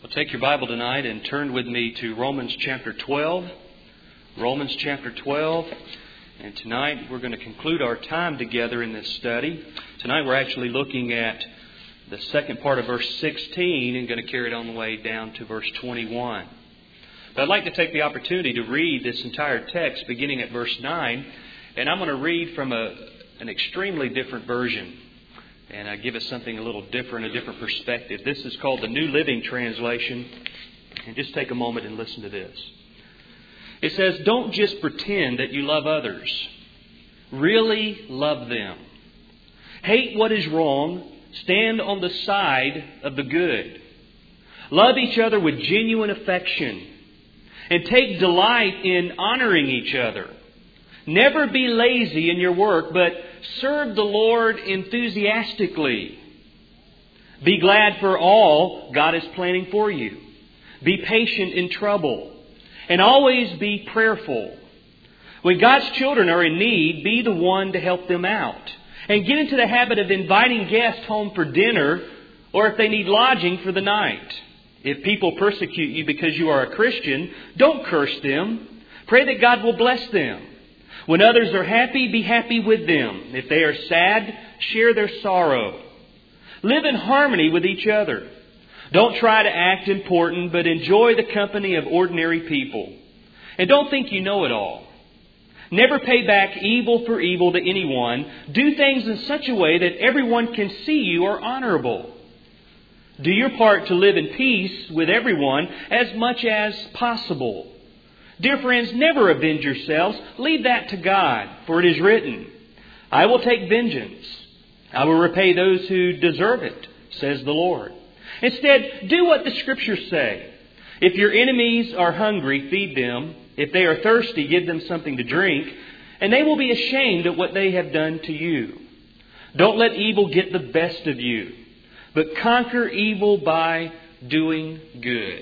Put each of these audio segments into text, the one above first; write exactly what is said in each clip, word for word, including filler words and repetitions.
Well, take your Bible tonight and turn with me to Romans chapter twelve. Romans chapter twelve. And tonight we're going to conclude our time together in this study. Tonight we're actually looking at the second part of verse sixteen and going to carry it on the way down to verse twenty-one. But I'd like to take the opportunity to read this entire text beginning at verse nine. And I'm going to read from a, an extremely different version. And I give us something a little different, a different perspective. This is called the New Living Translation. And just take a moment and listen to this. It says, "Don't just pretend that you love others. Really love them. Hate what is wrong. Stand on the side of the good. Love each other with genuine affection. And take delight in honoring each other. Never be lazy in your work, but serve the Lord enthusiastically. Be glad for all God is planning for you. Be patient in trouble. And always be prayerful. When God's children are in need, be the one to help them out. And get into the habit of inviting guests home for dinner, or if they need lodging for the night. If people persecute you because you are a Christian, don't curse them. Pray that God will bless them. When others are happy, be happy with them. If they are sad, share their sorrow. Live in harmony with each other. Don't try to act important, but enjoy the company of ordinary people. And don't think you know it all. Never pay back evil for evil to anyone. Do things in such a way that everyone can see you are honorable. Do your part to live in peace with everyone as much as possible. Dear friends, never avenge yourselves. Leave that to God, for it is written, 'I will take vengeance. I will repay those who deserve it,' says the Lord. Instead, do what the Scriptures say. If your enemies are hungry, feed them. If they are thirsty, give them something to drink. And they will be ashamed at what they have done to you. Don't let evil get the best of you, but conquer evil by doing good."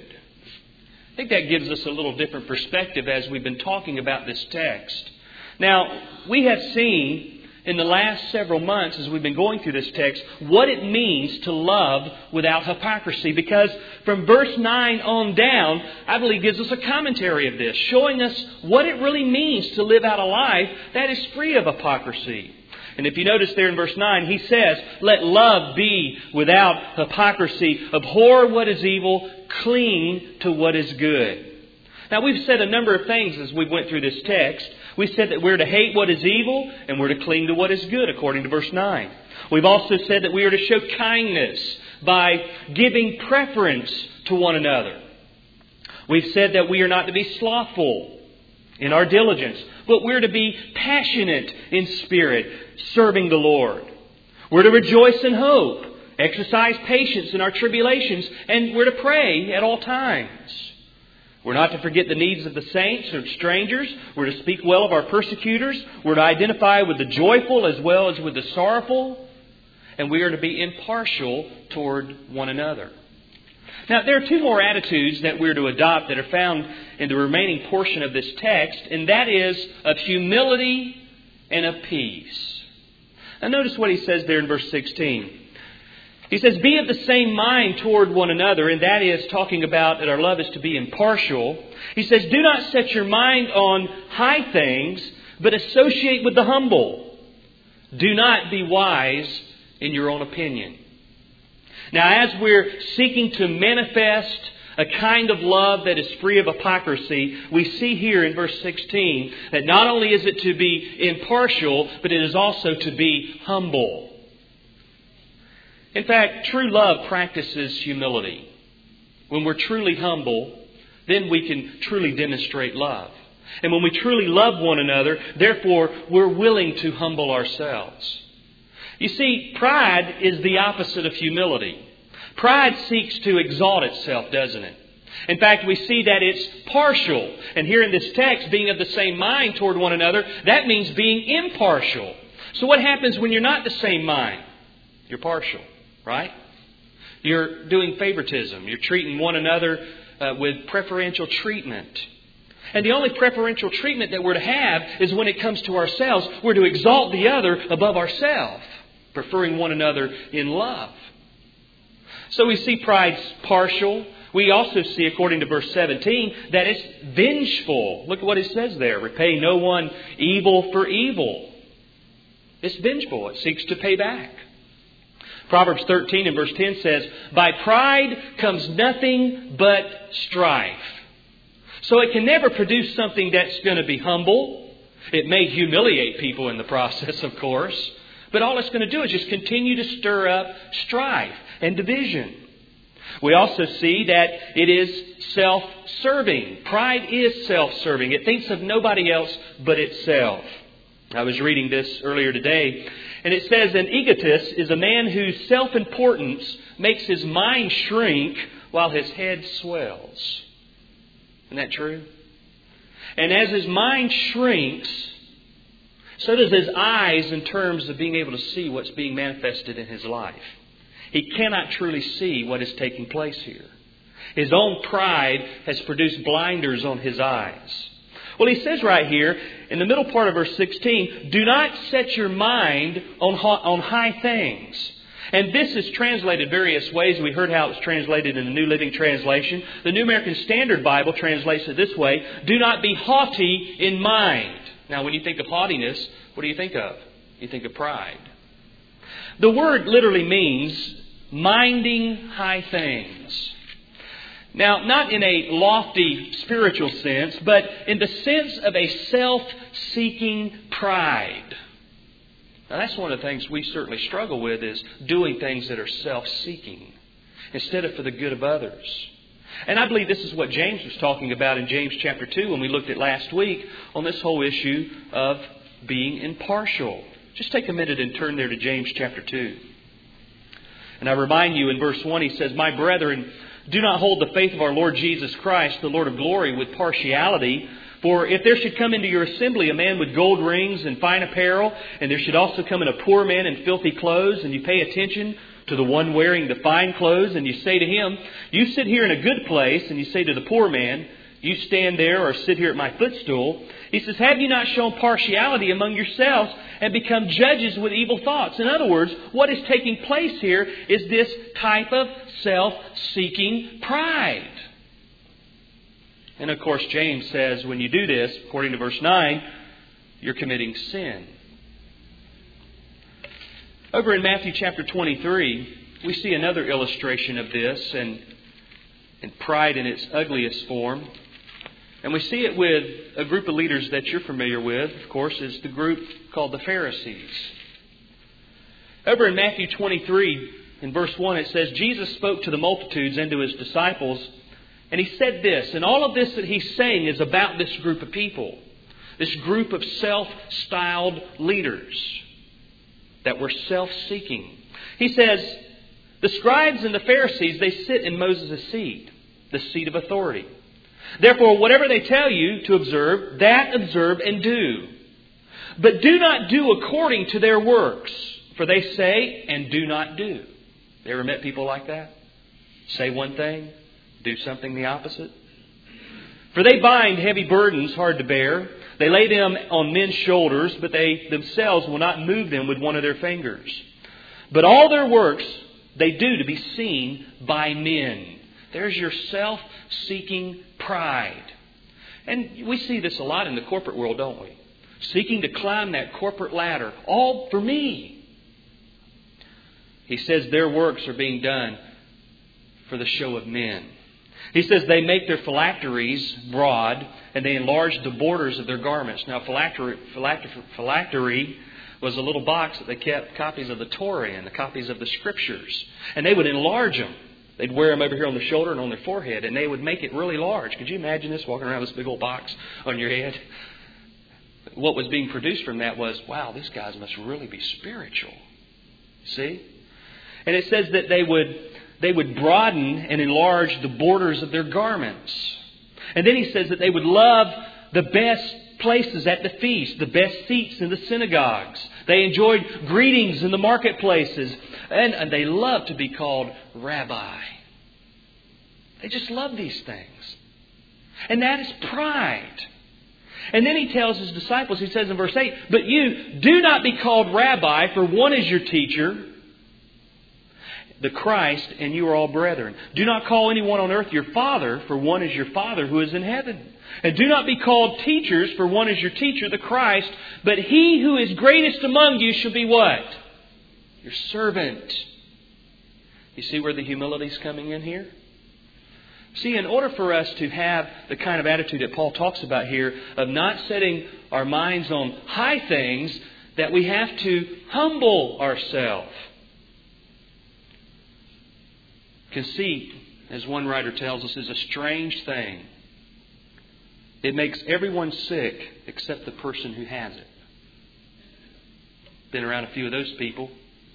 I think that gives us a little different perspective as we've been talking about this text. Now, we have seen in the last several months as we've been going through this text what it means to love without hypocrisy. Because from verse nine on down, I believe gives us a commentary of this, showing us what it really means to live out a life that is free of hypocrisy. And if you notice there in verse nine, he says, "Let love be without hypocrisy. Abhor what is evil. Cling to what is good." Now, we've said a number of things as we went through this text. We said that we're to hate what is evil and we're to cling to what is good, according to verse nine. We've also said that we are to show kindness by giving preference to one another. We've said that we are not to be slothful in our diligence, but we're to be passionate in spirit, serving the Lord. We're to rejoice in hope, exercise patience in our tribulations, and we're to pray at all times. We're not to forget the needs of the saints or strangers. We're to speak well of our persecutors. We're to identify with the joyful as well as with the sorrowful. And we are to be impartial toward one another. Now, there are two more attitudes that we're to adopt that are found in the remaining portion of this text, and that is of humility and of peace. Now, notice what he says there in verse sixteen. He says, "Be of the same mind toward one another," and that is talking about that our love is to be impartial. He says, "Do not set your mind on high things, but associate with the humble. Do not be wise in your own opinion." Now, as we're seeking to manifest a kind of love that is free of hypocrisy, we see here in verse sixteen that not only is it to be impartial, but it is also to be humble. In fact, true love practices humility. When we're truly humble, then we can truly demonstrate love. And when we truly love one another, therefore, we're willing to humble ourselves. You see, pride is the opposite of humility. Pride seeks to exalt itself, doesn't it? In fact, we see that it's partial. And here in this text, being of the same mind toward one another, that means being impartial. So what happens when you're not the same mind? You're partial, right? You're doing favoritism. You're treating one another uh, with preferential treatment. And the only preferential treatment that we're to have is when it comes to ourselves. We're to exalt the other above ourselves, preferring one another in love. So we see pride's partial. We also see, according to verse seventeen, that it's vengeful. Look at what it says there. Repay no one evil for evil. It's vengeful. It seeks to pay back. Proverbs thirteen and verse ten says, by pride comes nothing but strife. So it can never produce something that's going to be humble. It may humiliate people in the process, of course. But all it's going to do is just continue to stir up strife and division. We also see that it is self-serving. Pride is self-serving. It thinks of nobody else but itself. I was reading this earlier today, and it says an egotist is a man whose self-importance makes his mind shrink while his head swells. Isn't that true? And as his mind shrinks, so does his eyes in terms of being able to see what's being manifested in his life. He cannot truly see what is taking place here. His own pride has produced blinders on his eyes. Well, he says right here, in the middle part of verse sixteen, do not set your mind on, on high things. And this is translated various ways. We heard how it was translated in the New Living Translation. The New American Standard Bible translates it this way, do not be haughty in mind. Now, when you think of haughtiness, what do you think of? You think of pride. The word literally means minding high things. Now, not in a lofty spiritual sense, but in the sense of a self-seeking pride. Now, that's one of the things we certainly struggle with, is doing things that are self-seeking instead of for the good of others. And I believe this is what James was talking about in James chapter two when we looked at last week on this whole issue of being impartial. Just take a minute and turn there to James chapter two. And I remind you in verse one, he says, my brethren, do not hold the faith of our Lord Jesus Christ, the Lord of glory, with partiality. For if there should come into your assembly a man with gold rings and fine apparel, and there should also come in a poor man in filthy clothes, and you pay attention to the one wearing the fine clothes, and you say to him, you sit here in a good place, and you say to the poor man, you stand there or sit here at my footstool. He says, have you not shown partiality among yourselves and become judges with evil thoughts? In other words, what is taking place here is this type of self-seeking pride. And of course, James says when you do this, according to verse nine, you're committing sin. Over in Matthew chapter twenty-three, we see another illustration of this and, and pride in its ugliest form. And we see it with a group of leaders that you're familiar with, of course, is the group called the Pharisees. Over in Matthew twenty-three, in verse one, it says, Jesus spoke to the multitudes and to His disciples, and He said this, and all of this that He's saying is about this group of people, this group of self-styled leaders that were self-seeking. He says, the scribes and the Pharisees, they sit in Moses' seat, the seat of authority. Therefore, whatever they tell you to observe, that observe and do. But do not do according to their works, for they say and do not do. You ever met people like that? Say one thing, do something the opposite. For they bind heavy burdens hard to bear. They lay them on men's shoulders, but they themselves will not move them with one of their fingers. But all their works they do to be seen by men. There's your self-seeking pride. And we see this a lot in the corporate world, don't we? Seeking to climb that corporate ladder. All for me. He says their works are being done for the show of men. He says they make their phylacteries broad and they enlarge the borders of their garments. Now, phylactery, phylactery, phylactery was a little box that they kept copies of the Torah in, the copies of the Scriptures. And they would enlarge them. They'd wear them over here on the shoulder and on their forehead, and they would make it really large. Could you imagine this, walking around with this big old box on your head? What was being produced from that was, wow, these guys must really be spiritual. See? And it says that they would they would broaden and enlarge the borders of their garments. And then he says that they would love the best places at the feast, the best seats in the synagogues. They enjoyed greetings in the marketplaces. And, and they loved to be called rabbi. They just love these things. And that is pride. And then he tells his disciples, he says in verse eight, but you do not be called rabbi, for one is your teacher, the Christ, and you are all brethren. Do not call anyone on earth your father, for one is your Father who is in heaven. And do not be called teachers, for one is your teacher, the Christ. But he who is greatest among you shall be what? Your servant. You see where the humility is coming in here? See, in order for us to have the kind of attitude that Paul talks about here, of not setting our minds on high things, that we have to humble ourselves. Conceit, as one writer tells us, is a strange thing. It makes everyone sick except the person who has it. Been around a few of those people.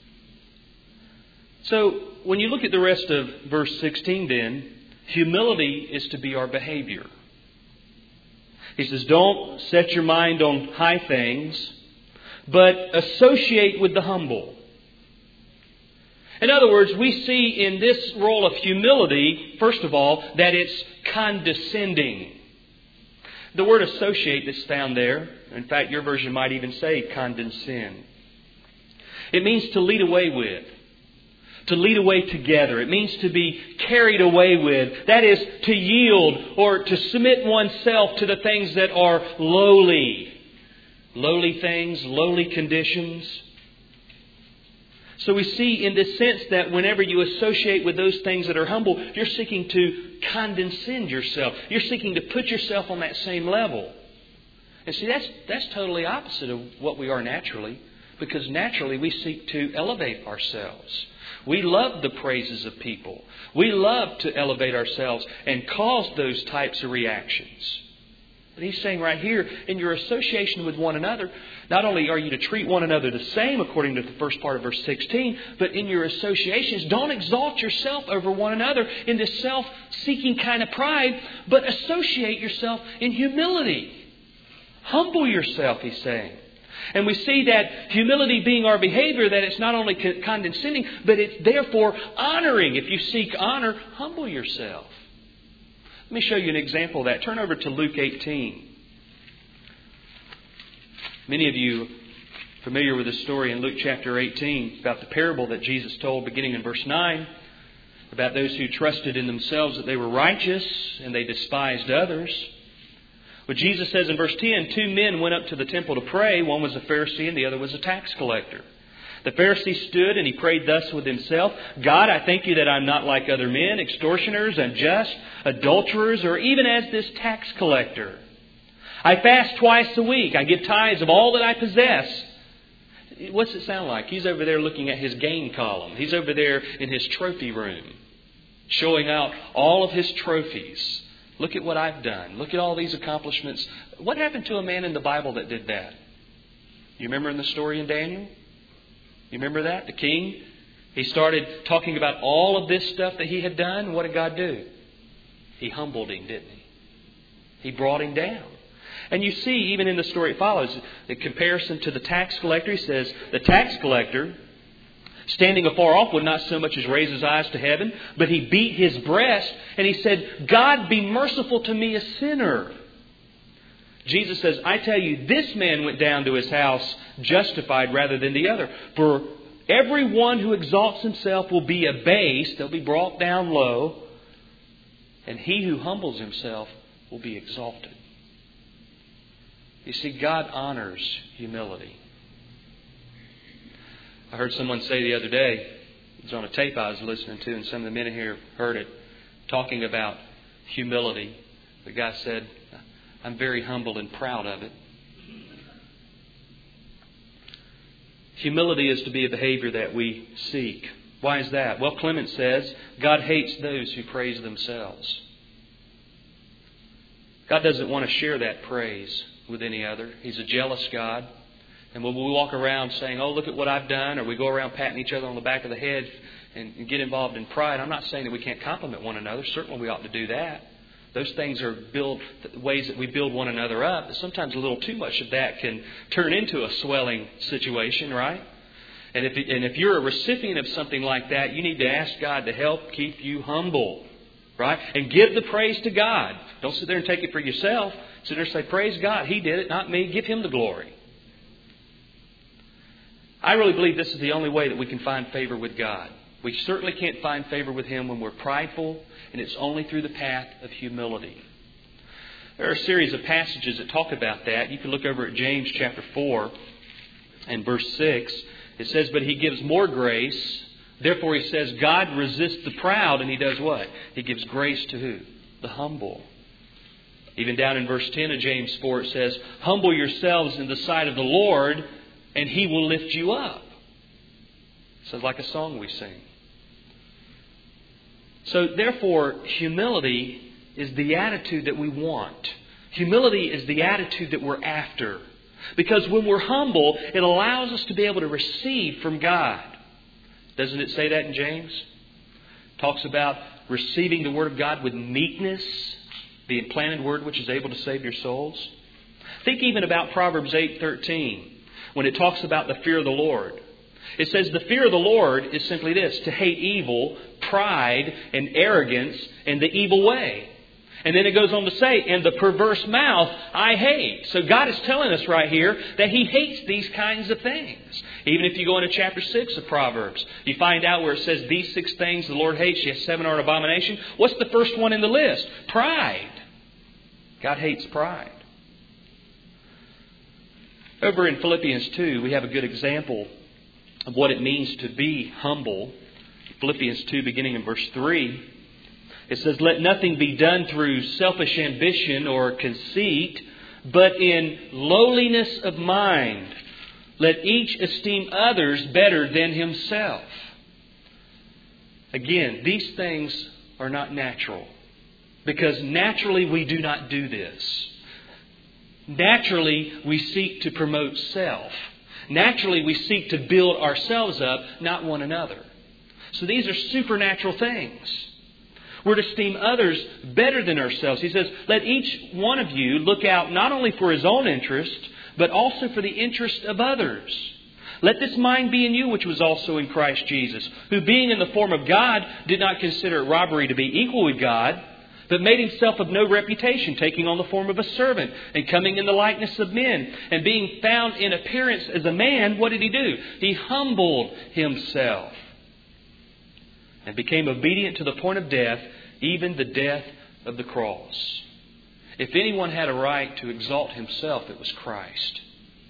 So, when you look at the rest of verse sixteen then, humility is to be our behavior. He says, don't set your mind on high things, but associate with the humble. In other words, we see in this role of humility, first of all, that it's condescending. The word associate that's found there, in fact, your version might even say condescend. It means to lead away with. To lead away together. It means to be carried away with. That is, to yield or to submit oneself to the things that are lowly. Lowly things, lowly conditions. So we see in this sense that whenever you associate with those things that are humble, you're seeking to condescend yourself. You're seeking to put yourself on that same level. And see, that's, that's totally opposite of what we are naturally. Because naturally we seek to elevate ourselves. We love the praises of people. We love to elevate ourselves and cause those types of reactions. But he's saying right here, in your association with one another, not only are you to treat one another the same according to the first part of verse sixteen, but in your associations, don't exalt yourself over one another in this self-seeking kind of pride, but associate yourself in humility. Humble yourself, he's saying. And we see that humility being our behavior, that it's not only condescending, but it's therefore honoring. If you seek honor, humble yourself. Let me show you an example of that. Turn over to Luke eighteen. Many of you are familiar with the story in Luke chapter eighteen about the parable that Jesus told beginning in verse nine about those who trusted in themselves that they were righteous and they despised others. But Jesus says in verse ten, two men went up to the temple to pray. One was a Pharisee and the other was a tax collector. The Pharisee stood and he prayed thus with himself, God, I thank you that I'm not like other men, extortioners, unjust, adulterers, or even as this tax collector. I fast twice a week. I give tithes of all that I possess. What's it sound like? He's over there looking at his gain column. He's over there in his trophy room, showing out all of his trophies. Look at what I've done. Look at all these accomplishments. What happened to a man in the Bible that did that? You remember in the story in Daniel? You remember that? The king? He started talking about all of this stuff that he had done. What did God do? He humbled him, didn't he? He brought him down. And you see, even in the story it follows, the comparison to the tax collector. He says, the tax collector, standing afar off, would not so much as raise his eyes to heaven, but he beat his breast and he said, God, be merciful to me, a sinner. Jesus says, I tell you, this man went down to his house justified rather than the other. For everyone who exalts himself will be abased. They'll be brought down low. And he who humbles himself will be exalted. You see, God honors humility. I heard someone say the other day, it was on a tape I was listening to, and some of the men in here heard it, talking about humility. The guy said, I'm very humble and proud of it. Humility is to be a behavior that we seek. Why is that? Well, Clement says, God hates those who praise themselves. God doesn't want to share that praise with any other. He's a jealous God. And when we walk around saying, oh, look at what I've done, or we go around patting each other on the back of the head and, and get involved in pride, I'm not saying that we can't compliment one another. Certainly we ought to do that. Those things are build ways that we build one another up. But sometimes a little too much of that can turn into a swelling situation, right? And if and if you're a recipient of something like that, you need to ask God to help keep you humble, right? And give the praise to God. Don't sit there and take it for yourself. Sit there and say, praise God. He did it, not me. Give Him the glory. I really believe this is the only way that we can find favor with God. We certainly can't find favor with Him when we're prideful, and it's only through the path of humility. There are a series of passages that talk about that. You can look over at James chapter four and verse six. It says, "But He gives more grace. Therefore," He says, "God resists the proud," and He does what? He gives grace to who? The humble. Even down in verse ten of James four, it says, "Humble yourselves in the sight of the Lord, and He will lift you up." Sounds like a song we sing. So therefore, humility is the attitude that we want. Humility is the attitude that we're after. Because when we're humble, it allows us to be able to receive from God. Doesn't it say that in James? It talks about receiving the Word of God with meekness, the implanted Word which is able to save your souls. Think even about Proverbs eight thirteen, when it talks about the fear of the Lord. It says the fear of the Lord is simply this: to hate evil, pride, and arrogance, and the evil way. And then it goes on to say, "And the perverse mouth I hate." So God is telling us right here that He hates these kinds of things. Even if you go into chapter six of Proverbs, you find out where it says these six things the Lord hates. Yes, seven are an abomination. What's the first one in the list? Pride. God hates pride. Over in Philippians two, we have a good example of what it means to be humble. Philippians two, beginning in verse three. It says, "Let nothing be done through selfish ambition or conceit, but in lowliness of mind. Let each esteem others better than himself." Again, these things are not natural, because naturally we do not do this. Naturally, we seek to promote self. Naturally, we seek to build ourselves up, not one another. So these are supernatural things. We're to esteem others better than ourselves. He says, "Let each one of you look out not only for his own interest, but also for the interest of others. Let this mind be in you, which was also in Christ Jesus, who being in the form of God, did not consider it robbery to be equal with God, but made Himself of no reputation, taking on the form of a servant, and coming in the likeness of men. And being found in appearance as a man," what did He do? He humbled Himself and became obedient to the point of death, even the death of the cross. If anyone had a right to exalt himself, it was Christ.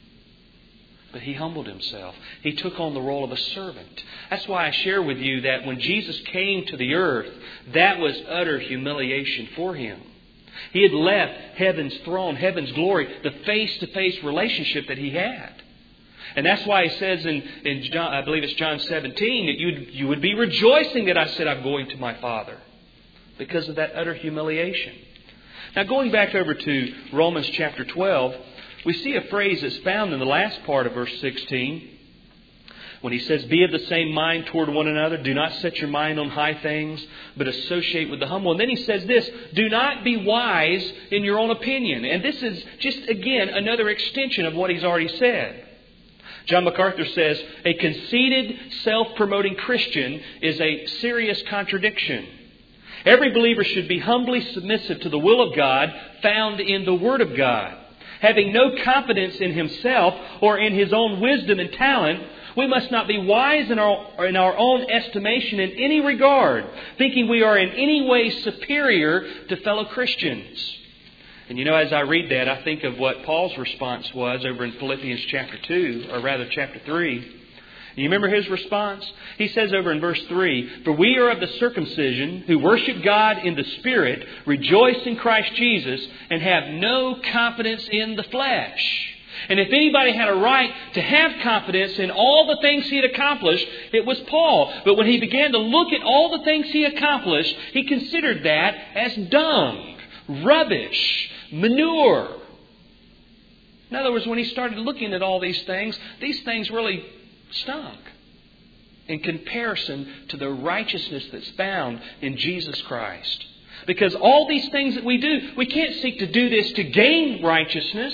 But He humbled Himself. He took on the role of a servant. That's why I share with you that when Jesus came to the earth, that was utter humiliation for Him. He had left heaven's throne, heaven's glory, the face-to-face relationship that He had. And that's why He says in, in John, I believe it's John seventeen, that you you would be rejoicing that I said I'm going to my Father, because of that utter humiliation. Now going back over to Romans chapter twelve, we see a phrase that's found in the last part of verse sixteen. When he says, "Be of the same mind toward one another. Do not set your mind on high things, but associate with the humble." And then he says this, "Do not be wise in your own opinion." And this is just, again, another extension of what he's already said. John MacArthur says, "A conceited, self-promoting Christian is a serious contradiction. Every believer should be humbly submissive to the will of God found in the Word of God. Having no confidence in himself or in his own wisdom and talent, we must not be wise in our, in our own estimation in any regard, thinking we are in any way superior to fellow Christians." And you know, as I read that, I think of what Paul's response was over in Philippians chapter two, or rather chapter three. You remember his response? He says over in verse three, "For we are of the circumcision who worship God in the Spirit, rejoice in Christ Jesus, and have no confidence in the flesh." And if anybody had a right to have confidence in all the things he had accomplished, it was Paul. But when he began to look at all the things he accomplished, he considered that as dung, rubbish, manure. In other words, when he started looking at all these things, these things really stunk in comparison to the righteousness that's found in Jesus Christ. Because all these things that we do, we can't seek to do this to gain righteousness.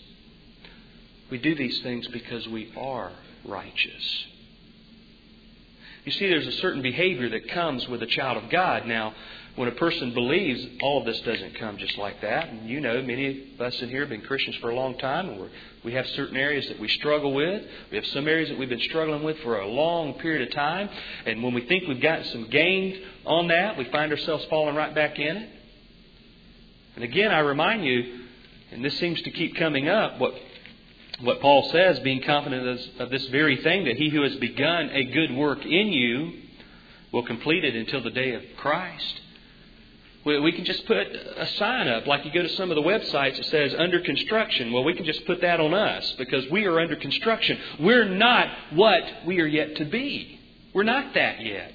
We do these things because we are righteous. You see, there's a certain behavior that comes with a child of God. Now, When a person believes, all of this doesn't come just like that. And you know, many of us in here have been Christians for a long time, and we're, we have certain areas that we struggle with. We have some areas that we've been struggling with for a long period of time. And when we think we've gotten some gain on that, we find ourselves falling right back in it. And again, I remind you, and this seems to keep coming up, what what Paul says, being confident of this, of this very thing, that he who has begun a good work in you will complete it until the day of Christ. We can just put a sign up, like you go to some of the websites that says under construction. Well, we can just put that on us because we are under construction. We're not what we are yet to be. We're not that yet.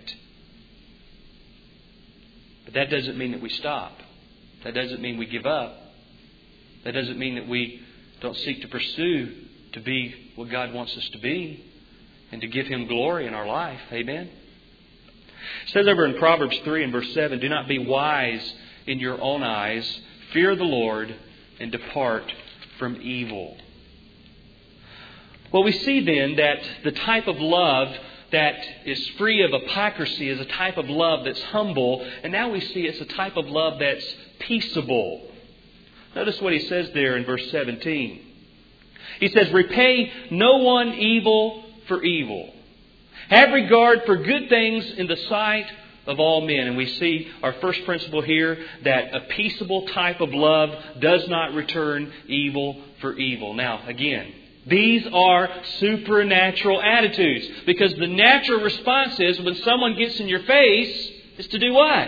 But that doesn't mean that we stop. That doesn't mean we give up. That doesn't mean that we don't seek to pursue to be what God wants us to be and to give Him glory in our life. Amen? It says over in Proverbs three and verse seven, do not be wise in your own eyes. Fear the Lord and depart from evil. Well, we see then that the type of love that is free of hypocrisy is a type of love that's humble. And now we see it's a type of love that's peaceable. Notice what he says there in verse seventeen. He says, repay no one evil for evil. Have regard for good things in the sight of all men. And we see our first principle here, that a peaceable type of love does not return evil for evil. Now, again, these are supernatural attitudes. Because the natural response is when someone gets in your face, is to do what?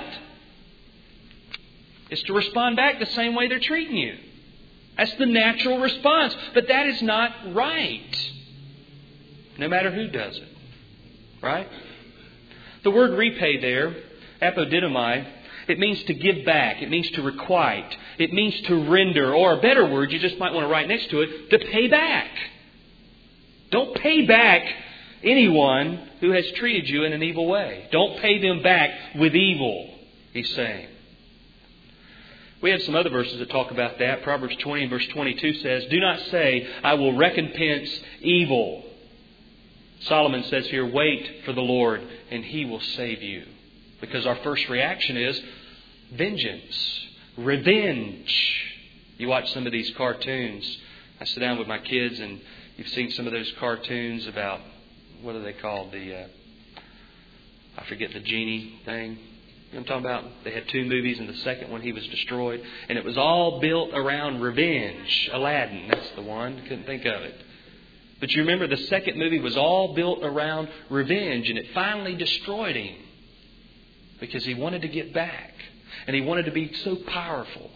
It's to respond back the same way they're treating you. That's the natural response. But that is not right. No matter who does it. Right? The word repay there, apodidomai, it means to give back. It means to requite. It means to render. Or a better word, you just might want to write next to it, to pay back. Don't pay back anyone who has treated you in an evil way. Don't pay them back with evil, he's saying. We have some other verses that talk about that. Proverbs twenty and verse twenty-two says, do not say, I will recompense evil. Solomon says here, wait for the Lord and He will save you. Because our first reaction is vengeance, revenge. You watch some of these cartoons. I sit down with my kids and you've seen some of those cartoons about, what are they called? The, uh, I forget the genie thing. You know what I'm talking about? They had two movies and the second one he was destroyed. And it was all built around revenge. Aladdin, that's the one. Couldn't think of it. But you remember the second movie was all built around revenge, and it finally destroyed him because he wanted to get back and he wanted to be so powerful.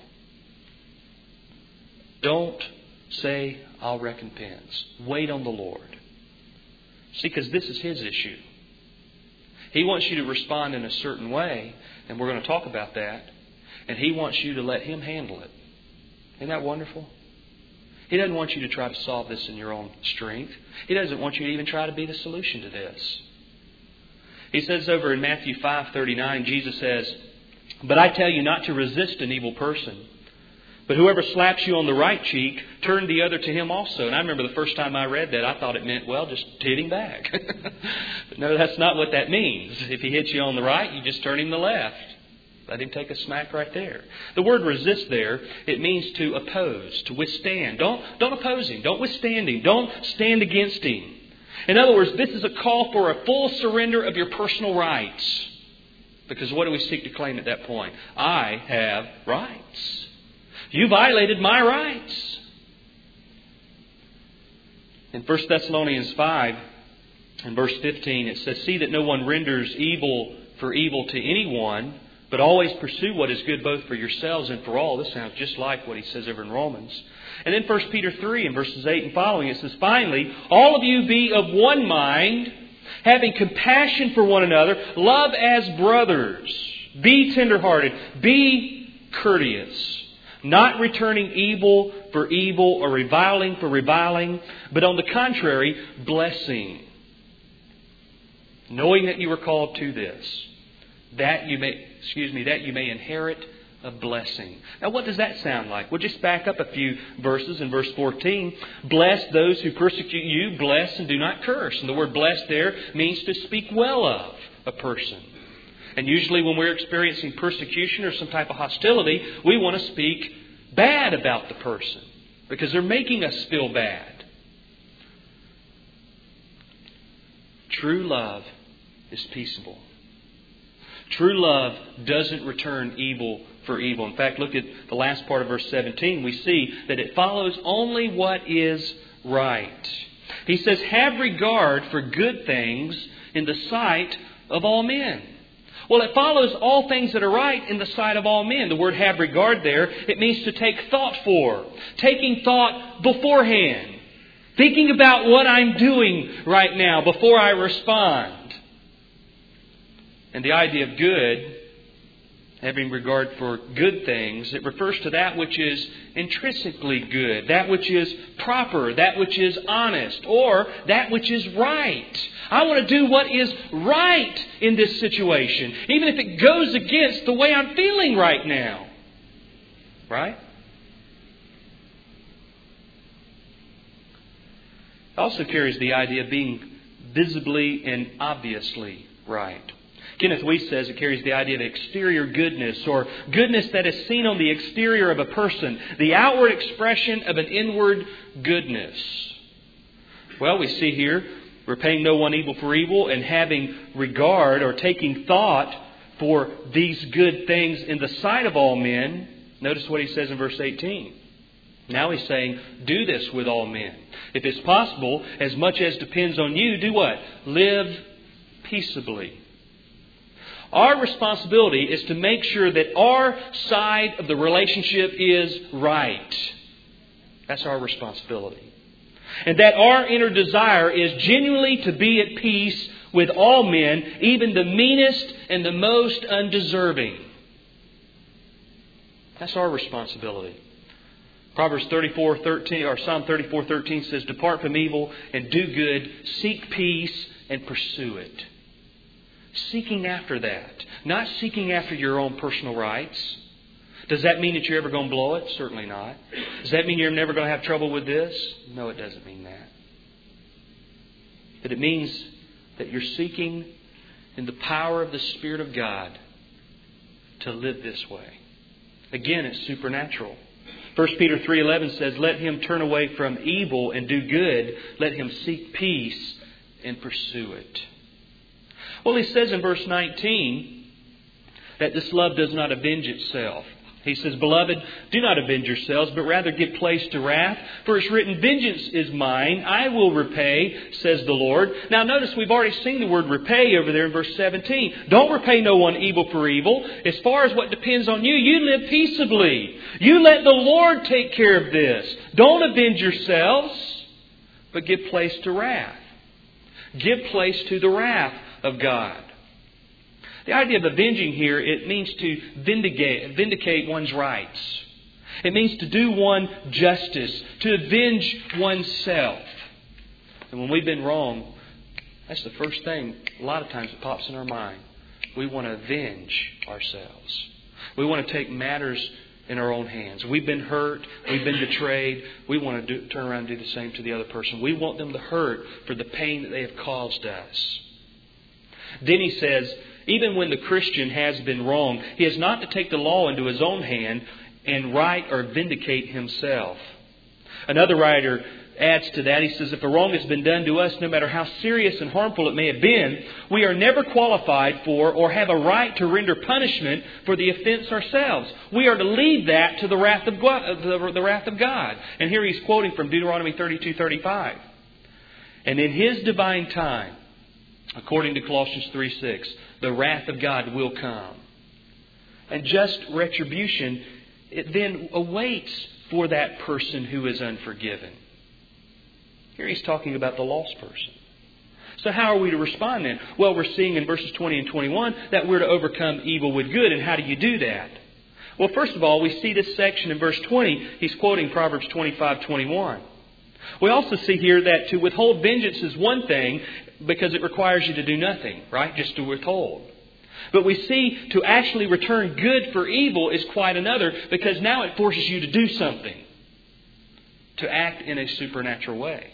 Don't say, I'll recompense. Wait on the Lord. See, because this is His issue. He wants you to respond in a certain way, and we're going to talk about that, and He wants you to let Him handle it. Isn't that wonderful? He doesn't want you to try to solve this in your own strength. He doesn't want you to even try to be the solution to this. He says over in Matthew five thirty-nine, Jesus says, but I tell you not to resist an evil person. But whoever slaps you on the right cheek, turn the other to him also. And I remember the first time I read that, I thought it meant, well, just hit him back. But no, that's not what that means. If he hits you on the right, you just turn him the left. Let him take a smack right there. The word resist there, it means to oppose, to withstand. Don't, don't oppose him. Don't withstand him. Don't stand against him. In other words, this is a call for a full surrender of your personal rights. Because what do we seek to claim at that point? I have rights. You violated my rights. In First Thessalonians five, in verse fifteen, it says, see that no one renders evil for evil to anyone, but always pursue what is good both for yourselves and for all. This sounds just like what he says over in Romans. And then First Peter three in verses eight and following, it says, finally, all of you be of one mind, having compassion for one another, love as brothers, be tenderhearted, be courteous, not returning evil for evil or reviling for reviling, but on the contrary, blessing, knowing that you were called to this, that you may, excuse me, that you may inherit a blessing. Now, what does that sound like? We'll just back up a few verses. In verse fourteen, bless those who persecute you, bless and do not curse. And the word bless there means to speak well of a person. And usually when we're experiencing persecution or some type of hostility, we want to speak bad about the person because they're making us feel bad. True love is peaceable. True love doesn't return evil for evil. In fact, look at the last part of verse seventeen. We see that it follows only what is right. He says, have regard for good things in the sight of all men. Well, it follows all things that are right in the sight of all men. The word have regard there, it means to take thought for. Taking thought beforehand. Thinking about what I'm doing right now before I respond. And the idea of good, having regard for good things, it refers to that which is intrinsically good, that which is proper, that which is honest, or that which is right. I want to do what is right in this situation, even if it goes against the way I'm feeling right now. Right? It also carries the idea of being visibly and obviously right. Kenneth Wuest says it carries the idea of exterior goodness, or goodness that is seen on the exterior of a person, the outward expression of an inward goodness. Well, we see here, repaying no one evil for evil and having regard or taking thought for these good things in the sight of all men. Notice what he says in verse eighteen. Now he's saying, do this with all men. If it's possible, as much as depends on you, do what? Live peaceably. Our responsibility is to make sure that our side of the relationship is right. That's our responsibility. And that our inner desire is genuinely to be at peace with all men, even the meanest and the most undeserving. That's our responsibility. Proverbs thirty-four thirteen or Psalm thirty-four thirteen says, depart from evil and do good, seek peace and pursue it. Seeking after that. Not seeking after your own personal rights. Does that mean that you're ever going to blow it? Certainly not. Does that mean you're never going to have trouble with this? No, it doesn't mean that. But it means that you're seeking in the power of the Spirit of God to live this way. Again, it's supernatural. First Peter three eleven says, let him turn away from evil and do good. Let him seek peace and pursue it. Well, he says in verse nineteen that this love does not avenge itself. He says, beloved, do not avenge yourselves, but rather give place to wrath. For it's written, vengeance is mine, I will repay, says the Lord. Now notice we've already seen the word repay over there in verse seventeen. Don't repay no one evil for evil. As far as what depends on you, you live peaceably. You let the Lord take care of this. Don't avenge yourselves, but give place to wrath. Give place to the wrath of God. The idea of avenging here, it means to vindicate, vindicate one's rights. It means to do one justice, to avenge oneself. And when we've been wrong, that's the first thing a lot of times that pops in our mind. We want to avenge ourselves. We want to take matters in our own hands. We've been hurt. We've been betrayed. We want to do, turn around and do the same to the other person. We want them to hurt for the pain that they have caused us. Then he says, even when the Christian has been wrong, he is not to take the law into his own hand and right or vindicate himself. Another writer adds to that. He says, if a wrong has been done to us, no matter how serious and harmful it may have been, we are never qualified for or have a right to render punishment for the offense ourselves. We are to leave that to the wrath of God. The wrath of God. And here he's quoting from Deuteronomy thirty-two thirty-five. And in His divine time, according to Colossians three six, the wrath of God will come. And just retribution, it then awaits for that person who is unforgiven. Here he's talking about the lost person. So how are we to respond then? Well, we're seeing in verses twenty and twenty-one that we're to overcome evil with good. And how do you do that? Well, first of all, we see this section in verse twenty. He's quoting Proverbs twenty-five twenty-one. We also see here that to withhold vengeance is one thing because it requires you to do nothing, right? Just to withhold. But we see to actually return good for evil is quite another because now it forces you to do something. To act in a supernatural way.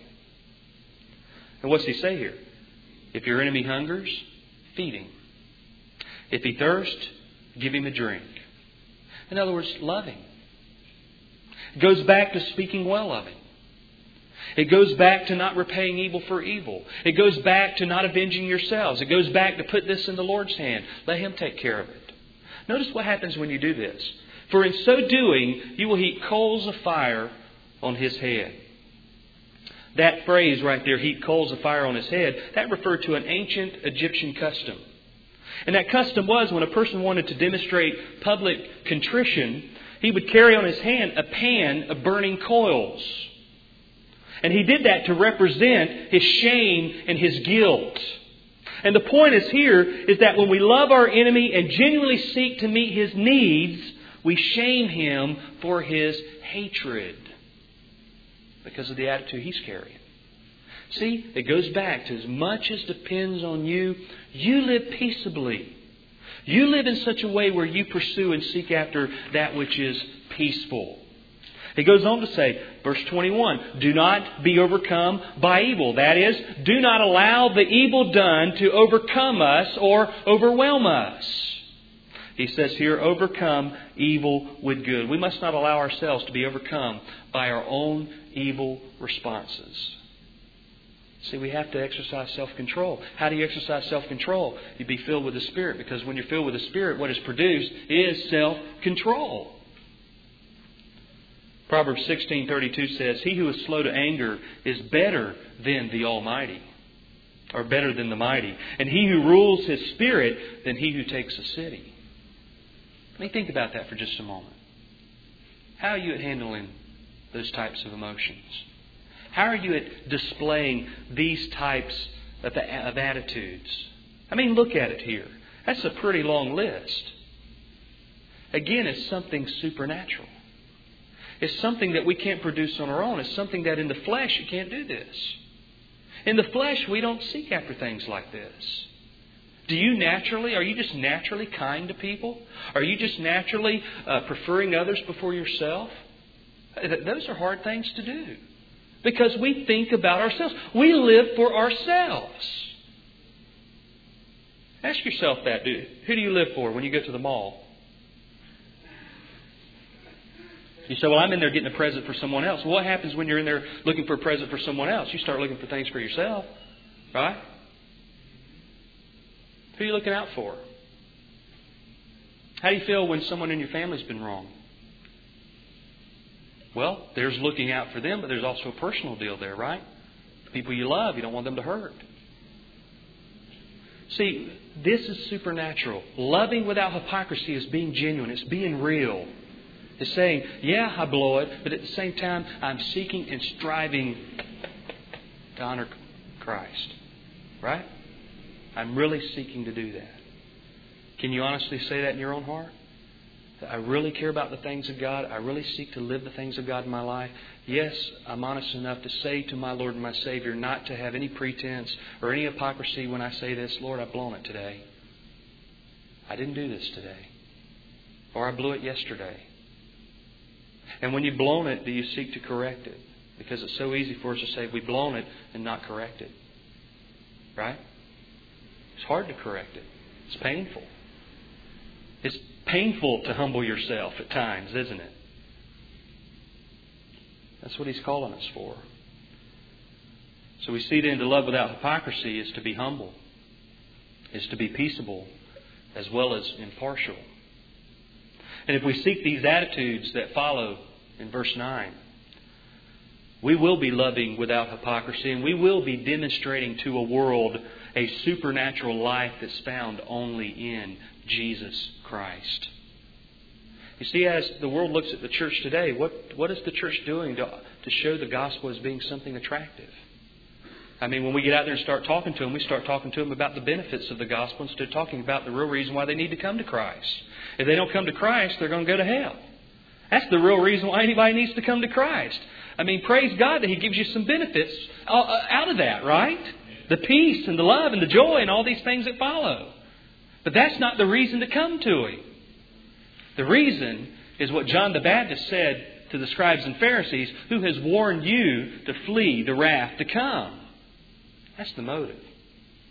And what's he say here? If your enemy hungers, feed him. If he thirst, give him a drink. In other words, love him. It goes back to speaking well of him. It goes back to not repaying evil for evil. It goes back to not avenging yourselves. It goes back to put this in the Lord's hand. Let Him take care of it. Notice what happens when you do this. For in so doing, you will heap coals of fire on his head. That phrase right there, heap coals of fire on his head, that referred to an ancient Egyptian custom. And that custom was when a person wanted to demonstrate public contrition, he would carry on his hand a pan of burning coals. And he did that to represent his shame and his guilt. And the point is here is that when we love our enemy and genuinely seek to meet his needs, we shame him for his hatred because of the attitude he's carrying. See, it goes back to as much as depends on you, you live peaceably. You live in such a way where you pursue and seek after that which is peaceful. He goes on to say, verse twenty-one, do not be overcome by evil. That is, do not allow the evil done to overcome us or overwhelm us. He says here, overcome evil with good. We must not allow ourselves to be overcome by our own evil responses. See, we have to exercise self-control. How do you exercise self-control? You be filled with the Spirit, because when you're filled with the Spirit, what is produced is self-control. Proverbs sixteen thirty-two says, he who is slow to anger is better than the Almighty, or better than the mighty. And he who rules his spirit than he who takes a city. Let me think about that for just a moment. How are you at handling those types of emotions? How are you at displaying these types of, of attitudes? I mean, look at it here. That's a pretty long list. Again, it's something supernatural. It's something that we can't produce on our own. It's something that in the flesh you can't do this. In the flesh we don't seek after things like this. Do you naturally, are you just naturally kind to people? Are you just naturally uh, preferring others before yourself? Those are hard things to do. Because we think about ourselves. We live for ourselves. Ask yourself that, dude. Who do you live for when you go to the mall? You say, well, I'm in there getting a present for someone else. Well, what happens when you're in there looking for a present for someone else? You start looking for things for yourself. Right? Who are you looking out for? How do you feel when someone in your family's been wrong? Well, there's looking out for them, but there's also a personal deal there, right? The people you love, you don't want them to hurt. See, this is supernatural. Loving without hypocrisy is being genuine. It's being real. It's saying, yeah, I blow it, but at the same time, I'm seeking and striving to honor Christ. Right? I'm really seeking to do that. Can you honestly say that in your own heart? That I really care about the things of God. I really seek to live the things of God in my life. Yes, I'm honest enough to say to my Lord and my Savior not to have any pretense or any hypocrisy when I say this, Lord, I've blown it today. I didn't do this today. Or I blew it yesterday. And when you've blown it, do you seek to correct it? Because it's so easy for us to say we've blown it and not correct it. Right? It's hard to correct it. It's painful. It's painful to humble yourself at times, isn't it? That's what He's calling us for. So we see then to love without hypocrisy is to be humble, is to be peaceable, as well as impartial. And if we seek these attitudes that follow in verse nine, we will be loving without hypocrisy, and we will be demonstrating to a world a supernatural life that's found only in Jesus Christ. You see, as the world looks at the church today, what, what is the church doing to, to show the gospel as being something attractive? I mean, when we get out there and start talking to them, we start talking to them about the benefits of the gospel instead of talking about the real reason why they need to come to Christ. If they don't come to Christ, they're going to go to hell. That's the real reason why anybody needs to come to Christ. I mean, praise God that He gives you some benefits out of that, right? The peace and the love and the joy and all these things that follow. But that's not the reason to come to Him. The reason is what John the Baptist said to the scribes and Pharisees, who has warned you to flee the wrath to come. That's the motive.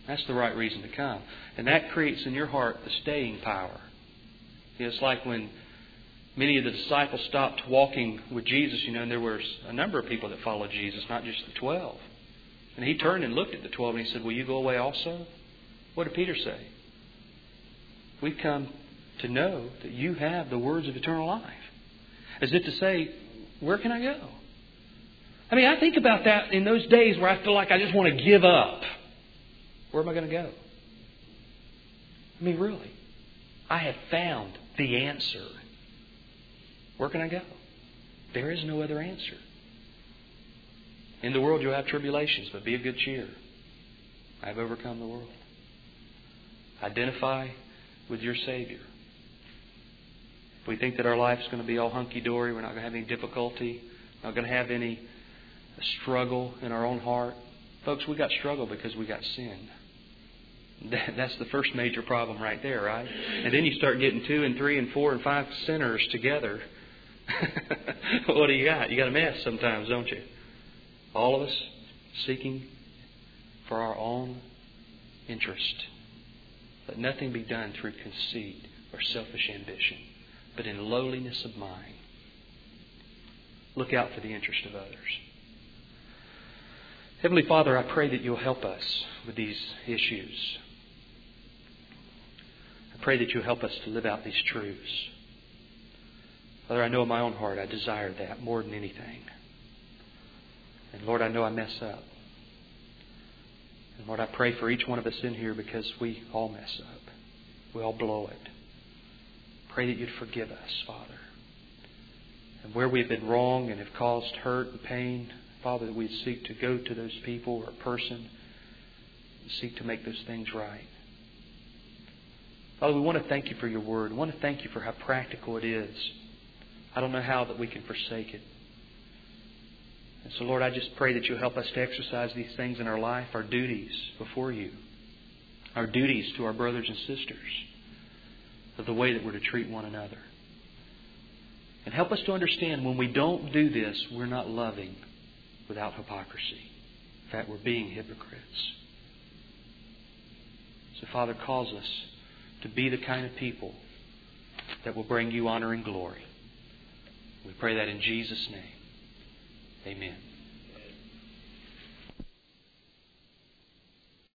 That's the right reason to come. And that creates in your heart the staying power. It's like when many of the disciples stopped walking with Jesus, you know, and there were a number of people that followed Jesus, not just the twelve. And He turned and looked at the twelve and He said, will you go away also? What did Peter say? We've come to know that you have the words of eternal life. As if to say, where can I go? I mean, I think about that in those days where I feel like I just want to give up. Where am I going to go? I mean, really. I have found the answer. Where can I go? There is no other answer. In the world you'll have tribulations, but be of good cheer. I have overcome the world. Identify with your Savior. If we think that our life's going to be all hunky-dory, we're not going to have any difficulty, not going to have any struggle in our own heart. Folks, we got struggle because we got sin. That's the first major problem right there, right? And then you start getting two and three and four and five sinners together. What do you got? You got a mess sometimes, don't you? All of us seeking for our own interest. Let nothing be done through conceit or selfish ambition, but in lowliness of mind. Look out for the interest of others. Heavenly Father, I pray that You'll help us with these issues. I pray that You'll help us to live out these truths. Father, I know in my own heart I desire that more than anything. And Lord, I know I mess up. And Lord, I pray for each one of us in here because we all mess up. We all blow it. Pray that You'd forgive us, Father. And where we've been wrong and have caused hurt and pain, Father, that we'd seek to go to those people or person and seek to make those things right. Father, we want to thank You for Your Word. We want to thank You for how practical it is. I don't know how that we can forsake it. And so, Lord, I just pray that You'll help us to exercise these things in our life, our duties before You, our duties to our brothers and sisters, of the way that we're to treat one another. And help us to understand when we don't do this, we're not loving without hypocrisy. In fact, we're being hypocrites. So, Father, cause us to be the kind of people that will bring You honor and glory. We pray that in Jesus' name. Amen.